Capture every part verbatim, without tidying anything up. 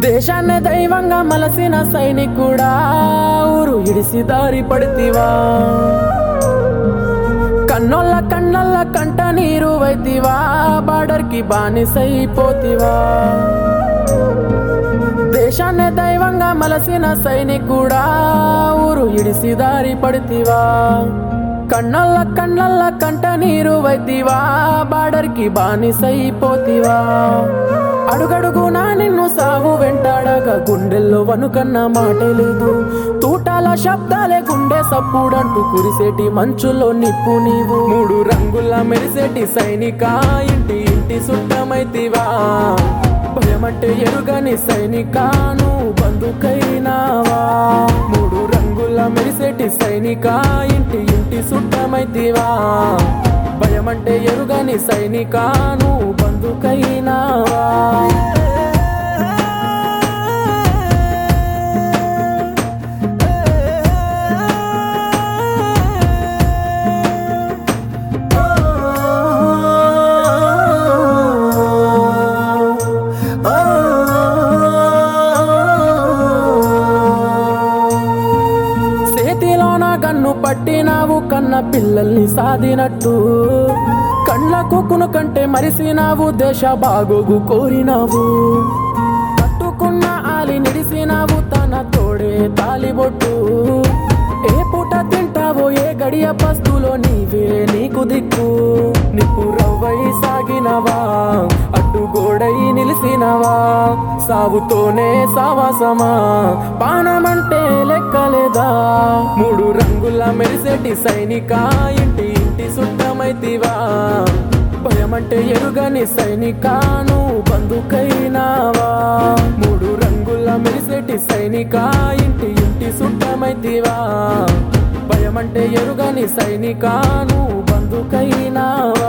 దేశాన్ని దైవంగా మలసిన సైనికుడా ఊరు ఇడిసి దారి పడితివా కన్నోళ్ళ కన్నల్ల కంట నీరు వైతివా బార్డర్ కి బానిసైపోతివా దేశాన్ని దైవంగా మలసిన సైనికుడా ఊరు ఇడిసి దారి పడితివా కన్నల్ల కన్నల్ల కంట నీరు వైతివా బార్డర్ కి బానిసైపోతివా అడుగడుగునా నిన్ను సాగు వెంటాడగా గుండెల్లో వనుకన్న మాటే లేదు తూటాల శబ్దాలే గుండె సప్పుడంటూ కురిసేటి మంచులో నిప్పు నీవు మూడు రంగుల మెరిసేటి సైనిక ఇంటి ఇంటి సుట్టమైతివా భయమంటే ఎరుగని సైనికాను బందుకైనావా మూడు రంగుల మెరిసేటి సైనిక ఇంటి ఇంటి సుట్టమైతివా భయమంటే ఎరుగని సైనికాను బందుకైనావా కన్ను పట్టినావు కన్న పిల్లల్ని సాధినట్టు కళ్ళకు కును కంటే మరిసినావు దేశ బాగోగు కోరినావు కట్టుకున్న ఆలి నిడిసినావు తన తోడే తాలిబొట్టు ఏ పూట తింటావో ఏ గడియ పస్తులో నీవే నీకు దిక్కు నిప్పు రవ్వై సాగినవా అడ్డుగోడై నిలిసినవా సావుతోనే సావాసమా పానమంటే లెక్కలేదా మూడు రంగుల మెరిసేటి సైనిక ఇంటి ఇంటి సుట్టమైతివా భయమంటే ఎరుగని సైనికాను బందుకైనావా మూడు రంగుల మెరిసేటి సైనిక ఇంటి ఇంటి సుట్టమైతివా భయమంటే ఎరుగని సైనికాను బందుకైనావా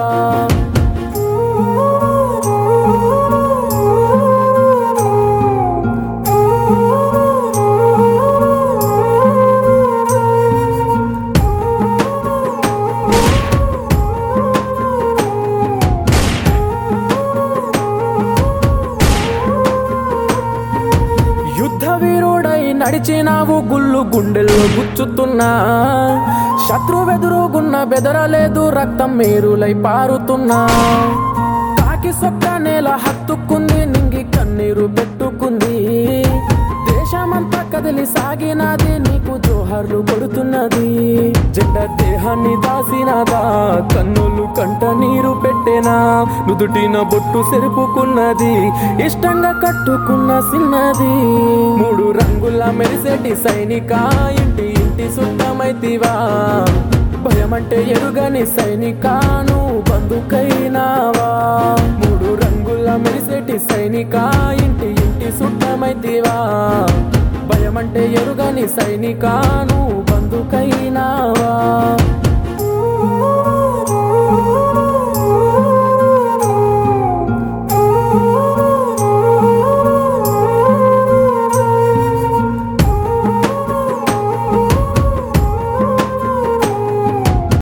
వీరుడై నడిచినావు గుళ్ళు గుండెల్లో గుచ్చుతున్నా శత్రువెదురుగున్న బెదరలేదు రక్తం మేరులై పారుతున్నా కాకి సొక్క నేల హత్తుకుంది నింగి కన్నీరు పెట్టుకుంది దేశమంతా కదిలి సాగినది నీకు జోహర్లు కొడుతున్నది జెండ దేహాన్ని దాసినదా కన్నులు కంట నీరు పెట్టేనా నుదుటిన బొట్టు సెరుపుకున్నది ఇష్టంగా కట్టుకున్న సిన్నది మూడు రంగుల మెరిసేటి సైనిక ఇంటి ఇంటి సుట్టమైతివా భయమంటే ఎరుగని సైనికాను బందుకైనావా మూడు రంగుల మెరిసేటి సైనిక ఇంటి ఇంటి సుట్టమైతివా భయమంటే ఎరుగని సైనికాను